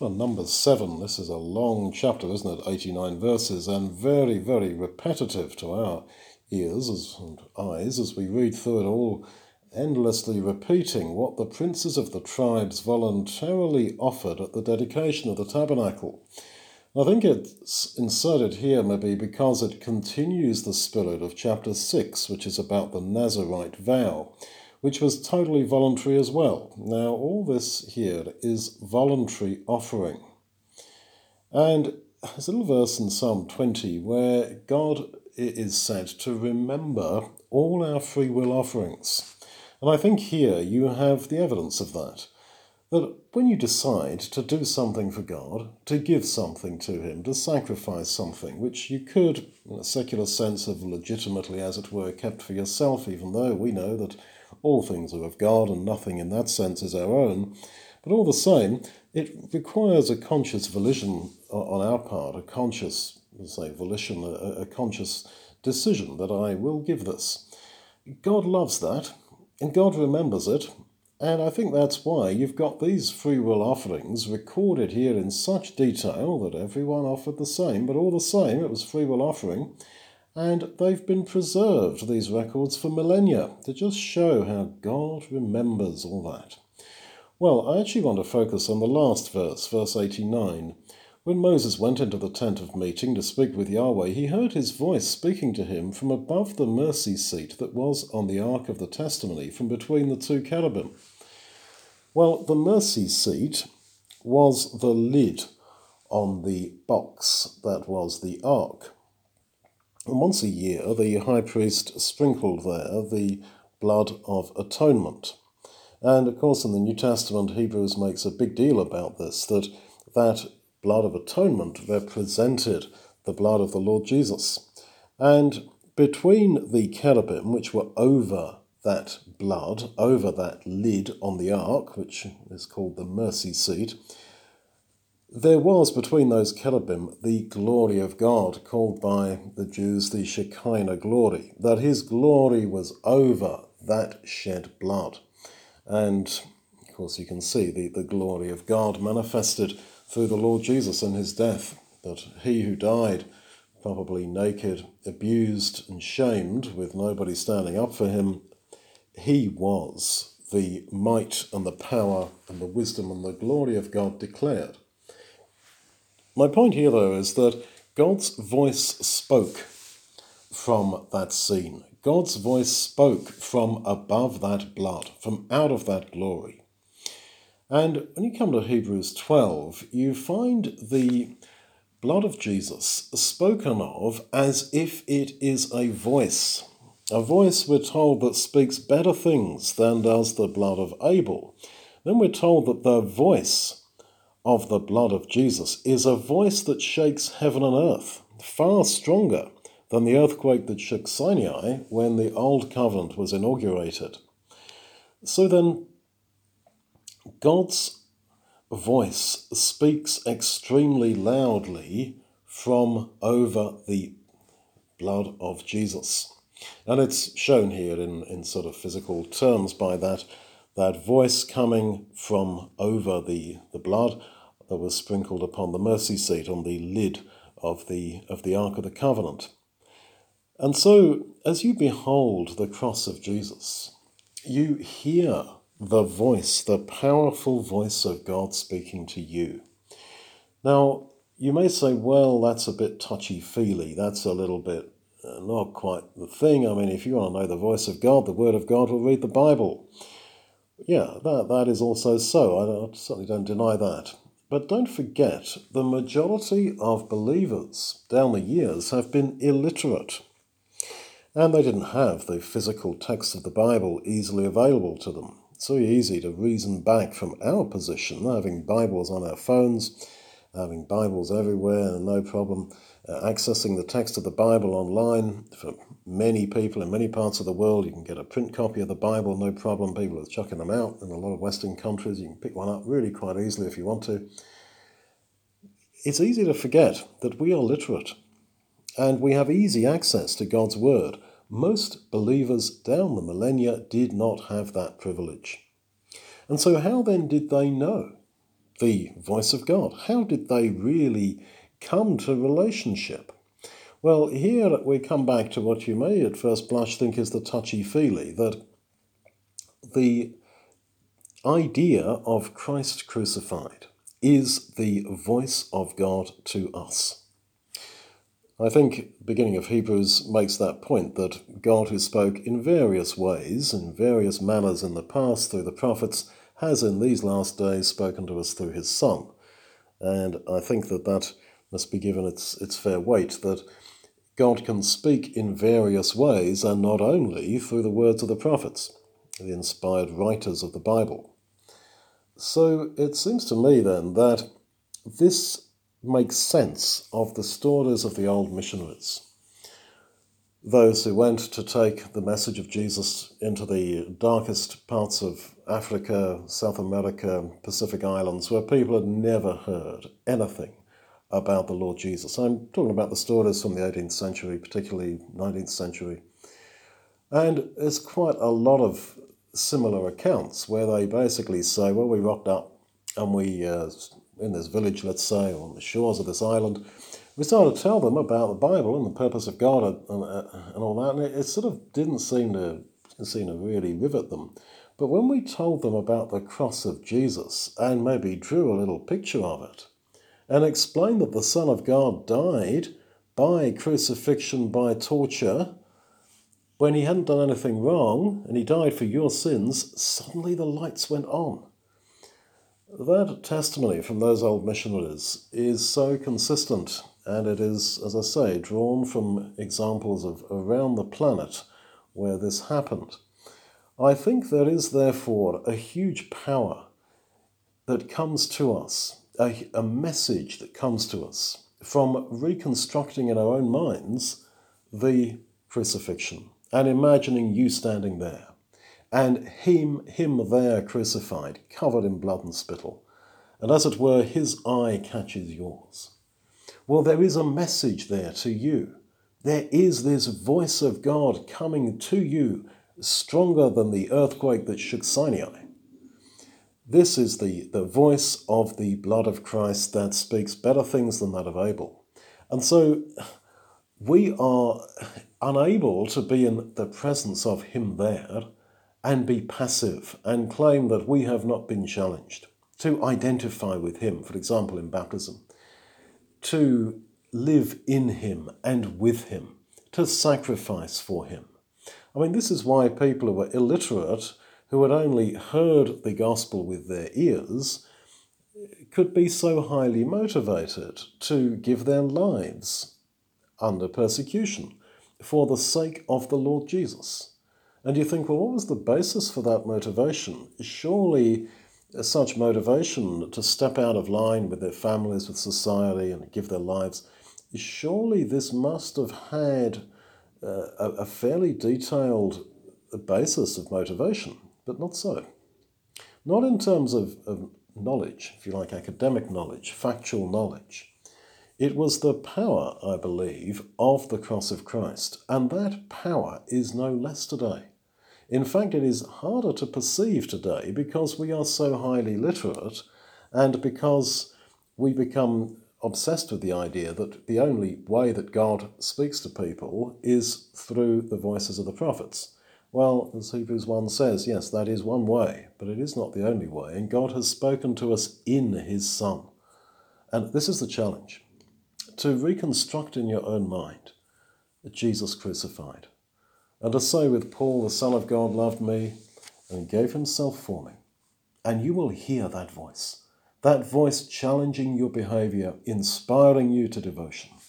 Well, Numbers 7, this is a long chapter, isn't it? 89 verses, and very, very repetitive to our ears and eyes as we read through it all, endlessly repeating what the princes of the tribes voluntarily offered at the dedication of the tabernacle. I think it's inserted here maybe because it continues the spirit of chapter 6, which is about the Nazirite vow, which was totally voluntary as well. Now, all this here is voluntary offering. And there's a little verse in Psalm 20 where God is said to remember all our free will offerings. And I think here you have the evidence of that. That when you decide to do something for God, to give something to him, to sacrifice something, which you could, in a secular sense, have legitimately, as it were, kept for yourself, even though we know that all things are of God and nothing in that sense is our own, but all the same, it requires a conscious volition on our part, a conscious, volition, a conscious decision that I will give this. God loves that, and God remembers it. And I think that's why you've got these free will offerings recorded here in such detail that everyone offered the same, but all the same it was free will offering, and they've been preserved, these records, for millennia, to just show how God remembers all that. Well, I actually want to focus on the last verse, verse 89. When Moses went into the tent of meeting to speak with Yahweh, he heard his voice speaking to him from above the mercy seat that was on the ark of the testimony, from between the two cherubim. Well, the mercy seat was the lid on the box that was the ark. And once a year, the high priest sprinkled there the blood of atonement. And of course, in the New Testament, Hebrews makes a big deal about this, that blood of atonement represented the blood of the Lord Jesus. And between the cherubim, which were over that blood, over that lid on the ark, which is called the mercy seat, there was between those cherubim the glory of God, called by the Jews the Shekinah glory, that his glory was over that shed blood. And of course you can see the glory of God manifested through the Lord Jesus in his death, that he who died probably naked, abused and shamed with nobody standing up for him, he was the might and the power and the wisdom and the glory of God declared. My point here, though, is that God's voice spoke from that scene. God's voice spoke from above that blood, from out of that glory. And when you come to Hebrews 12, you find the blood of Jesus spoken of as if it is a voice. A voice, we're told, that speaks better things than does the blood of Abel. Then we're told that the voice of the blood of Jesus is a voice that shakes heaven and earth, far stronger than the earthquake that shook Sinai when the Old Covenant was inaugurated. So then, God's voice speaks extremely loudly from over the blood of Jesus. And it's shown here in sort of physical terms by that voice coming from over the blood that was sprinkled upon the mercy seat, on the lid of the Ark of the Covenant. And so, as you behold the cross of Jesus, you hear the voice, the powerful voice of God speaking to you. Now, you may say, well, that's a bit touchy-feely. That's a little bit not quite the thing. I mean, if you want to know the voice of God, the Word of God, will read the Bible. Yeah, that is also so. I certainly don't deny that. But don't forget, the majority of believers down the years have been illiterate. And they didn't have the physical text of the Bible easily available to them. It's so easy to reason back from our position, having Bibles on our phones, having Bibles everywhere, and no problem accessing the text of the Bible online. For many people in many parts of the world, you can get a print copy of the Bible, no problem. People are chucking them out. In a lot of Western countries, you can pick one up really quite easily if you want to. It's easy to forget that we are literate, and we have easy access to God's Word. Most believers down the millennia did not have that privilege. And so how then did they know? the voice of God? How did they really come to relationship? Well, here we come back to what you may at first blush think is the touchy-feely, that the idea of Christ crucified is the voice of God to us. I think the beginning of Hebrews makes that point, that God, who spoke in various ways, in various manners in the past through the prophets, has in these last days spoken to us through his Son. And I think that must be given its fair weight, that God can speak in various ways, and not only through the words of the prophets, the inspired writers of the Bible. So it seems to me then that this makes sense of the stories of the old missionaries, those who went to take the message of Jesus into the darkest parts of Africa, South America, Pacific Islands, where people had never heard anything about the Lord Jesus. I'm talking about the stories from the 18th century, particularly 19th century. And there's quite a lot of similar accounts where they basically say, well, we rocked up and we, in this village, let's say, or on the shores of this island, we started to tell them about the Bible and the purpose of God and all that, and it sort of didn't seem to really rivet them. But when we told them about the cross of Jesus and maybe drew a little picture of it and explained that the Son of God died by crucifixion, by torture, when he hadn't done anything wrong and he died for your sins, suddenly the lights went on. That testimony from those old missionaries is so consistent, and it is, as I say, drawn from examples of around the planet where this happened. I think there is therefore a huge power that comes to us, a message that comes to us from reconstructing in our own minds the crucifixion and imagining you standing there and him there crucified, covered in blood and spittle, and as it were, his eye catches yours. Well, there is a message there to you. There is this voice of God coming to you, stronger than the earthquake that shook Sinai. This is the voice of the blood of Christ that speaks better things than that of Abel. And so we are unable to be in the presence of him there and be passive and claim that we have not been challenged, to identify with him, for example, in baptism, to live in him and with him, to sacrifice for him. I mean, this is why people who were illiterate, who had only heard the gospel with their ears, could be so highly motivated to give their lives under persecution for the sake of the Lord Jesus. And you think, well, what was the basis for that motivation? Surely such motivation to step out of line with their families, with society, and give their lives, surely this must have had a fairly detailed basis of motivation, but not so. Not in terms of knowledge, if you like, academic knowledge, factual knowledge. It was the power, I believe, of the cross of Christ, and that power is no less today. In fact, it is harder to perceive today because we are so highly literate and because we become obsessed with the idea that the only way that God speaks to people is through the voices of the prophets. Well, as Hebrews 1 says, yes, that is one way, but it is not the only way, and God has spoken to us in his Son. And this is the challenge, to reconstruct in your own mind Jesus crucified. And to say with Paul, the Son of God loved me and gave himself for me. And you will hear that voice challenging your behavior, inspiring you to devotion.